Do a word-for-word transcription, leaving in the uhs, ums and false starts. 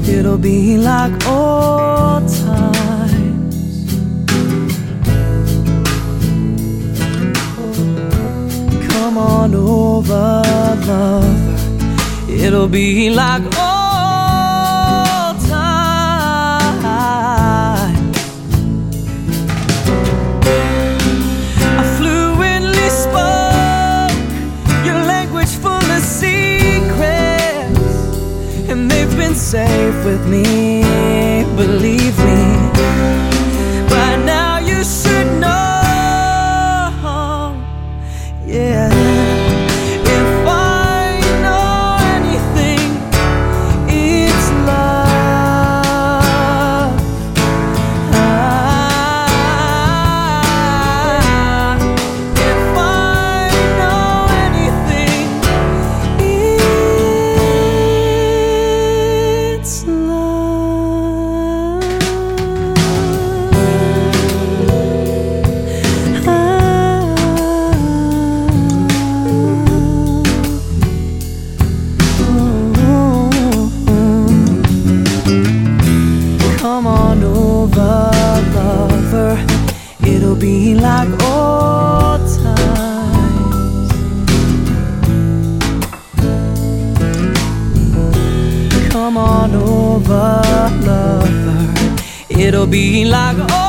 it'll be like old times. Come on over, lover, it'll be like old times. I fluently spoke your language full of secrets, and they've been safe with me, believe me. By now you should know, yeah. If I know anything, it's love. Ah, if I know anything, it's love. Ah, come on over, lover, it'll be like old times. Come on over, lover, it'll be like old